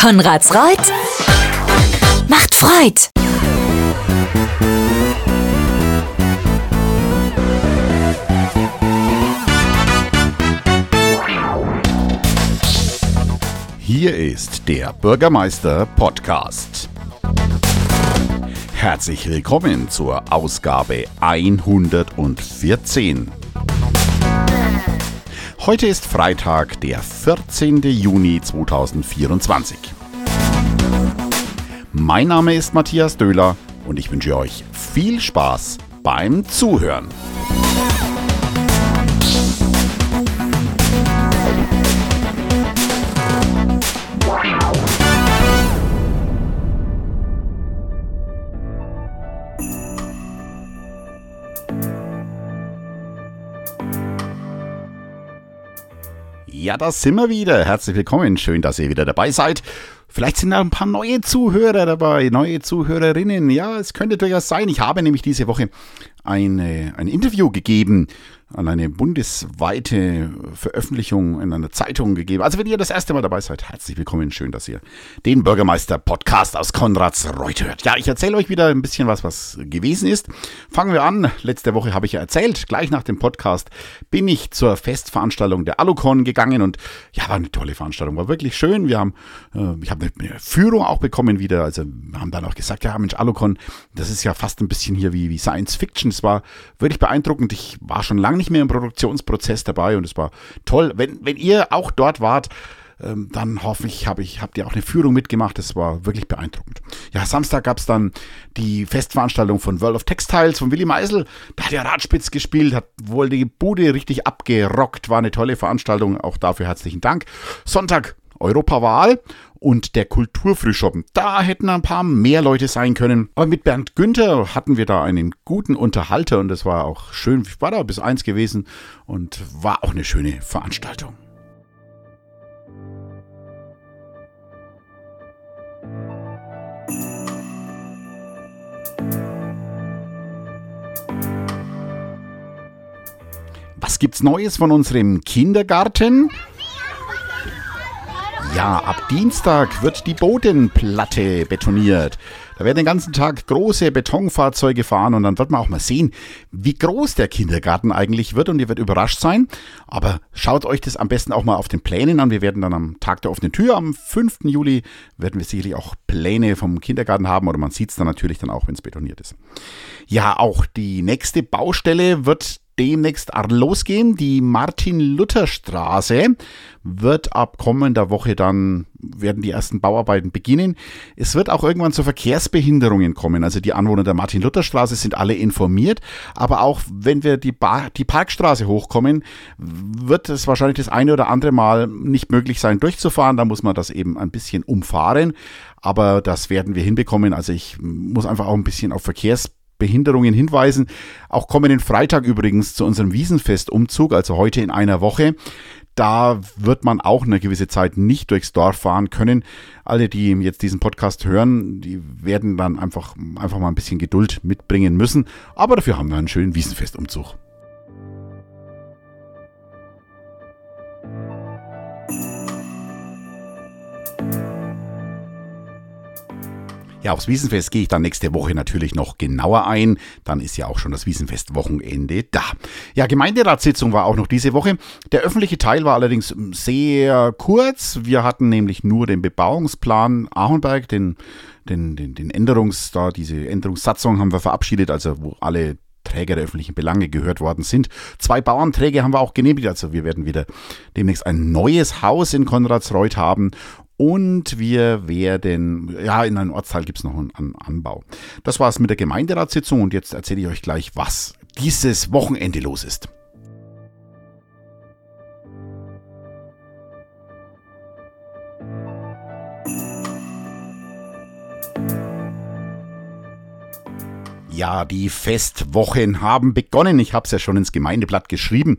Konrads Reut macht Freud. Hier ist der Bürgermeister Podcast. Herzlich willkommen zur Ausgabe 114. Heute ist Freitag, der 14. Juni 2024. Mein Name ist Matthias Döhler und ich wünsche euch viel Spaß beim Zuhören. Ja, da sind wir wieder. Herzlich willkommen. Schön, dass ihr wieder dabei seid. Vielleicht sind da ein paar neue Zuhörer dabei, neue Zuhörerinnen. Ja, es könnte durchaus sein. Ich habe nämlich diese Woche ein Interview gegeben, an eine bundesweite Veröffentlichung in einer Zeitung gegeben. Also wenn ihr das erste Mal dabei seid, herzlich willkommen. Schön, dass ihr den Bürgermeister-Podcast aus Konrads Reut hört. Ja, ich erzähle euch wieder ein bisschen was gewesen ist. Fangen wir an. Letzte Woche habe ich ja erzählt, gleich nach dem Podcast bin ich zur Festveranstaltung der Alucon gegangen und ja, war eine tolle Veranstaltung, war wirklich schön. Ich habe eine Führung auch bekommen wieder, also wir haben dann auch gesagt, ja Mensch, Alucon, das ist ja fast ein bisschen hier wie Science Fiction. Es war wirklich beeindruckend. Ich war schon lange nicht mehr im Produktionsprozess dabei und es war toll. Wenn ihr auch dort wart, dann hoffe ich, habt ihr auch eine Führung mitgemacht. Das war wirklich beeindruckend. Ja, Samstag gab es dann die Festveranstaltung von World of Textiles von Willi Meisel. Da hat er Radspitz gespielt, hat wohl die Bude richtig abgerockt. War eine tolle Veranstaltung. Auch dafür herzlichen Dank. Sonntag Europawahl und der Kulturfrühschoppen. Da hätten ein paar mehr Leute sein können. Aber mit Bernd Günther hatten wir da einen guten Unterhalter und das war auch schön. Ich war da bis 1 gewesen und war auch eine schöne Veranstaltung. Was gibt's Neues von unserem Kindergarten? Ja, ab Dienstag wird die Bodenplatte betoniert. Da werden den ganzen Tag große Betonfahrzeuge fahren und dann wird man auch mal sehen, wie groß der Kindergarten eigentlich wird und ihr werdet überrascht sein. Aber schaut euch das am besten auch mal auf den Plänen an. Wir werden dann am Tag der offenen Tür, am 5. Juli, werden wir sicherlich auch Pläne vom Kindergarten haben oder man sieht es dann natürlich dann auch, wenn es betoniert ist. Ja, auch die nächste Baustelle wird demnächst losgehen. Die Martin-Luther-Straße wird ab kommender Woche dann, werden die ersten Bauarbeiten beginnen. Es wird auch irgendwann zu Verkehrsbehinderungen kommen. Also die Anwohner der Martin-Luther-Straße sind alle informiert. Aber auch wenn wir die Parkstraße hochkommen, wird es wahrscheinlich das eine oder andere Mal nicht möglich sein, durchzufahren. Da muss man das eben ein bisschen aber das werden wir hinbekommen. Also ich muss einfach auch ein bisschen auf Verkehrsbehinderungen hinweisen. Auch kommenden Freitag übrigens zu unserem Wiesenfest-Umzug, also heute in einer Woche. Da wird man auch eine gewisse Zeit nicht durchs Dorf fahren können. Alle, die jetzt diesen Podcast hören, die werden dann einfach mal ein bisschen Geduld mitbringen müssen. Aber dafür haben wir einen schönen Wiesenfest-Umzug. Ja, aufs Wiesenfest gehe ich dann nächste Woche natürlich noch genauer ein. Dann ist ja auch schon das Wiesenfest-Wochenende da. Ja, Gemeinderatssitzung war auch noch diese Woche. Der öffentliche Teil war allerdings sehr kurz. Wir hatten nämlich nur den Bebauungsplan Ahornberg, diese Änderungssatzung haben wir verabschiedet, also wo alle Träger der öffentlichen Belange gehört worden sind. 2 Bauanträge haben wir auch genehmigt, also wir werden wieder demnächst ein neues Haus in Konradsreuth haben. Und wir werden, ja, in einem Ortsteil gibt es noch einen Anbau. Das war es mit der Gemeinderatssitzung und jetzt erzähle ich euch gleich, was dieses Wochenende los ist. Ja, die Festwochen haben begonnen. Ich habe es ja schon ins Gemeindeblatt geschrieben.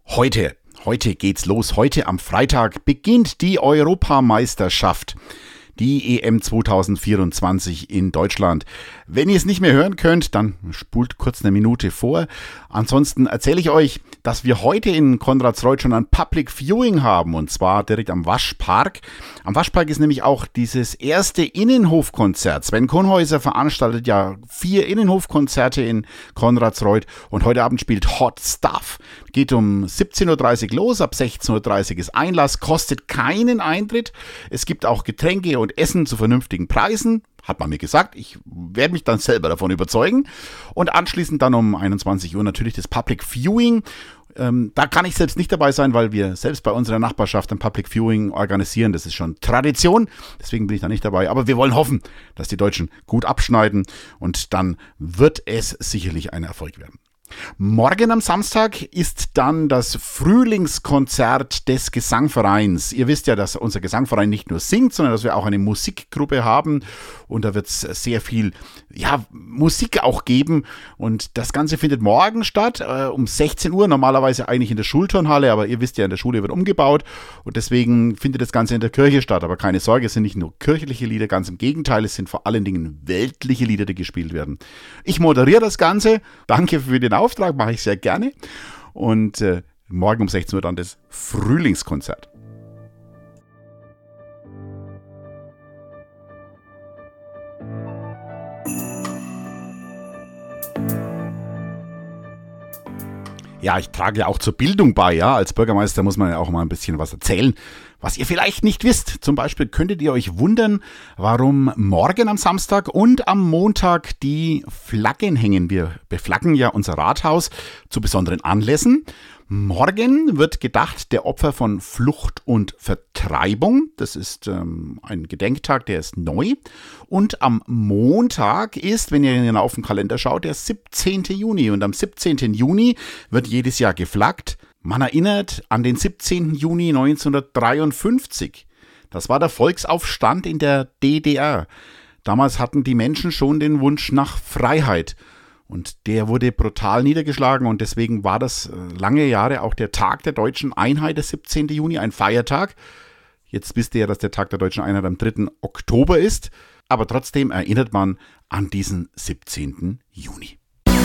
Heute geht's los. Heute am Freitag beginnt die Europameisterschaft. die EM 2024 in Deutschland. Wenn ihr es nicht mehr hören könnt, dann spult kurz eine Minute vor. Ansonsten erzähle ich euch, dass wir heute in Konradsreuth schon ein Public Viewing haben, und zwar direkt am Waschpark. Am Waschpark ist nämlich auch dieses erste Innenhofkonzert. Sven Konhäuser veranstaltet ja 4 Innenhofkonzerte in Konradsreuth und heute Abend spielt Hot Stuff. Geht um 17.30 Uhr los, ab 16.30 Uhr ist Einlass, kostet keinen Eintritt. Es gibt auch Getränke und Essen zu vernünftigen Preisen. Hat man mir gesagt, ich werde mich dann selber davon überzeugen. Und anschließend dann um 21 Uhr natürlich das Public Viewing. Da kann ich selbst nicht dabei sein, weil wir selbst bei unserer Nachbarschaft ein Public Viewing organisieren. Das ist schon Tradition, deswegen bin ich da nicht dabei. Aber wir wollen hoffen, dass die Deutschen gut abschneiden und dann wird es sicherlich ein Erfolg werden. Morgen am Samstag ist dann das Frühlingskonzert des Gesangvereins. Ihr wisst ja, dass unser Gesangverein nicht nur singt, sondern dass wir auch eine Musikgruppe haben. Und da wird es sehr viel Musik auch geben. Und das Ganze findet morgen statt, um 16 Uhr, normalerweise eigentlich in der Schulturnhalle. Aber ihr wisst ja, in der Schule wird umgebaut. Und deswegen findet das Ganze in der Kirche statt. Aber keine Sorge, es sind nicht nur kirchliche Lieder, ganz im Gegenteil. Es sind vor allen Dingen weltliche Lieder, die gespielt werden. Ich moderiere das Ganze. Danke für den Auftrag, mache ich sehr gerne. Und morgen um 16 Uhr dann das Frühlingskonzert. Ja, ich trage ja auch zur Bildung bei, ja. Als Bürgermeister muss man ja auch mal ein bisschen was erzählen, was ihr vielleicht nicht wisst. Zum Beispiel könntet ihr euch wundern, warum morgen am Samstag und am Montag die Flaggen hängen. Wir beflaggen ja unser Rathaus zu besonderen Anlässen. Morgen wird gedacht der Opfer von Flucht und Vertreibung. Das ist ein Gedenktag, der ist neu. Und am Montag ist, wenn ihr auf den Kalender schaut, der 17. Juni. Und am 17. Juni wird jedes Jahr geflaggt. Man erinnert an den 17. Juni 1953. Das war der Volksaufstand in der DDR. Damals hatten die Menschen schon den Wunsch nach Freiheit. Und der wurde brutal niedergeschlagen und deswegen war das lange Jahre auch der Tag der deutschen Einheit, der 17. Juni, ein Feiertag. Jetzt wisst ihr ja, dass der Tag der deutschen Einheit am 3. Oktober ist, aber trotzdem erinnert man an diesen 17. Juni.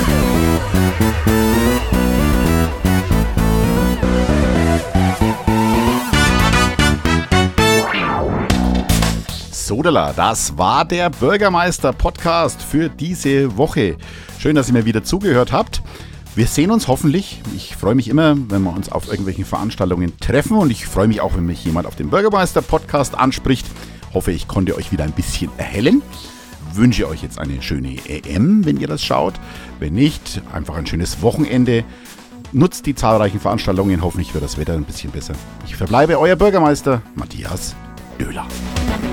Sodala, das war der Bürgermeister-Podcast für diese Woche. Schön, dass ihr mir wieder zugehört habt. Wir sehen uns hoffentlich. Ich freue mich immer, wenn wir uns auf irgendwelchen Veranstaltungen treffen und ich freue mich auch, wenn mich jemand auf dem Bürgermeister-Podcast anspricht. Hoffe, ich konnte euch wieder ein bisschen erhellen. Wünsche euch jetzt eine schöne EM, wenn ihr das schaut. Wenn nicht, einfach ein schönes Wochenende. Nutzt die zahlreichen Veranstaltungen. Hoffentlich wird das Wetter ein bisschen besser. Ich verbleibe euer Bürgermeister, Matthias Döhler.